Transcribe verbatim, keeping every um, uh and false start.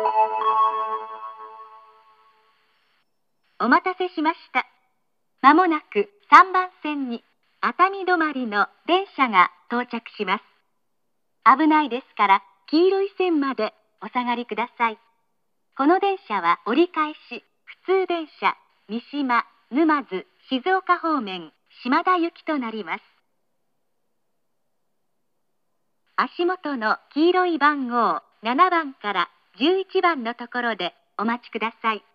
お待たせしました。まもなくさんばん線に熱海止まりの電車が到着します。危ないですから黄色い線までお下がりください。この電車は折り返し普通電車三島、沼津、静岡方面島田行きとなります。足元の黄色い番号ななばんからじゅういちばんのところでお待ちください。